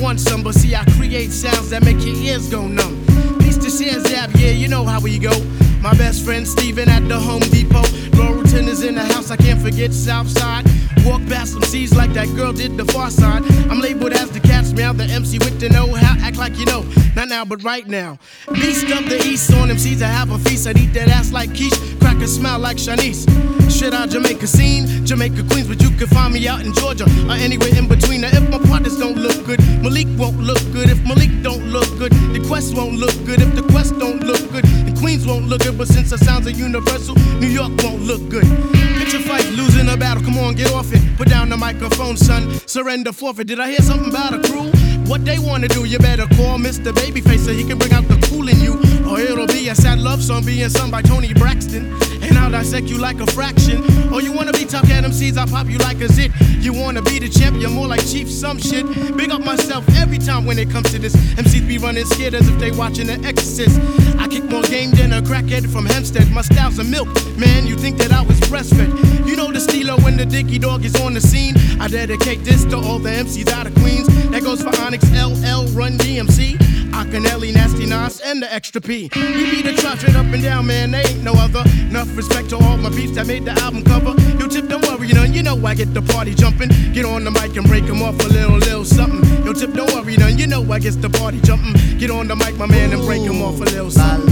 want some, but see, I create sounds that make your ears go numb. Piece to share zap, yeah, you know how we go. My best friend Steven at the Home Depot. Laurelton is in the house, I can't forget Southside. Walk past some C's like that girl did the far side. I'm labeled as the cat's meow, the MC with the know-how. Act like you know, not now, but right now. Beast of the East on MCs, I have a feast. I'd eat that ass like quiche, crack a smile like Shanice. Shit out Jamaica scene, Jamaica Queens, but you can find me out in Georgia or anywhere in between. Now if my partners don't look good, Malik won't look good. If Malik don't look good, the Quest won't look good. If the Quest don't look good, the Queens won't look good. But since the sounds are universal, New York won't look good. Get your fight, losing a battle, come on, get off it. Put down the microphone, son, surrender, forfeit. Did I hear something about a crew? What they wanna do, you better call Mr. Babyface so he can bring out the cool in you. Or it'll be a sad love song being sung by Tony Braxton, and I'll dissect you like a fraction. Or you wanna be Top Cat MCs, I'll pop you like a zit. You wanna be the champ, you're more like Chief some shit. Big up myself every time when it comes to this. MCs be running scared as if they watching The Exorcist. I kick more game than a crackhead from Hempstead. My style's a milk, man, you think that I was breastfed. You know the Steelo when the Dicky Dog is on the scene. I dedicate this to all the MCs out of Queens. That goes for Onyx, LL, Run DMC, Akinelli, Nasty Nas, and the Extra P. We be the trap straight up and down, man, they ain't no other. Enough respect to all my peeps that made the album cover. Yo, Tip, don't worry, you know I get the party jumping. Get on the mic and break them off a little something. Yo, Tip, don't worry, you know I get the party jumping. Get on the mic, my man, and break them off a little something.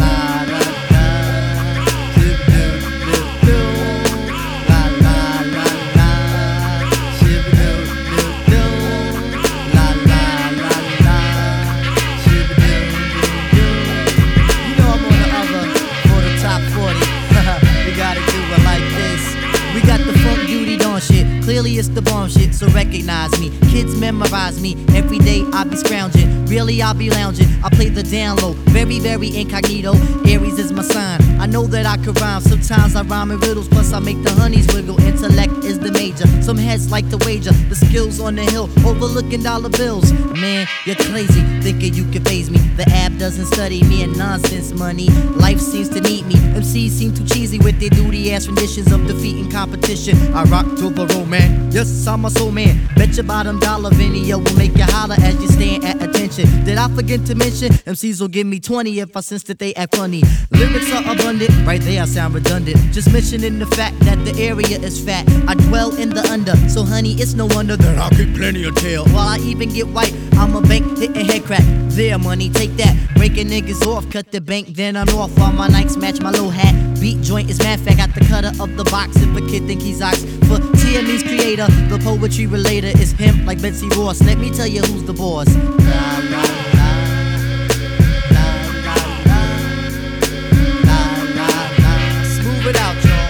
Clearly it's the bomb shit, so recognize me. Kids memorize me, every day I be scrounging. Really I be lounging, I play the down low, very, very incognito. Aries is my sign, I know that I could rhyme. Sometimes I rhyme in riddles, plus I make the honeys wiggle. Intellect is the major, some heads like to wager. The skills on the hill, overlooking dollar bills. Man, you're crazy, thinking you can phase me. The app doesn't study me and nonsense money. Life seems to need me, MCs seem too cheesy with their duty ass renditions of defeating competition. I rock to the romance. Yes, I'm a soul man. Bet your bottom dollar video will make you holler as you stand at attention. Did I forget to mention? MCs will give me 20 if I sense that they act funny. Lyrics are abundant, right there I sound redundant. Just mentioning the fact that the area is fat. I dwell in the under, so honey, it's no wonder that I'll get plenty of tail. While I even get white, I'm a bank hitting head crack. There, money, take that. Breaking niggas off, cut the bank, then I'm off. While my Nikes match my low hat. Beat joint is mad fat, got the cutter of the box. If a kid think he's ox, for TME's creator, the poetry relator is him like Betsy Ross. Let me tell you who's the boss. La, la, la, la, la, la, la, la, la. Smooth it out, y'all.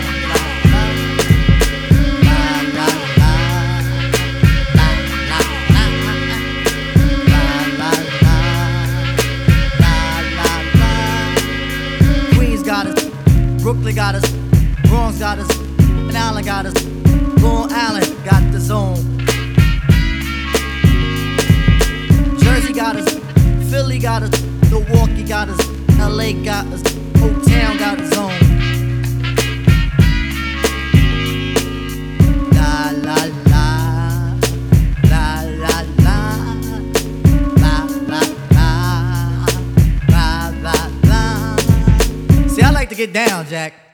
Brooklyn got us, Bronx got us, and Allen got us. Long Island got the zone. Jersey got us, Philly got us, Milwaukee got us, LA got us, Oak Town got its own. La la la, la la la, la la la, la la la. See, I like to get down, Jack.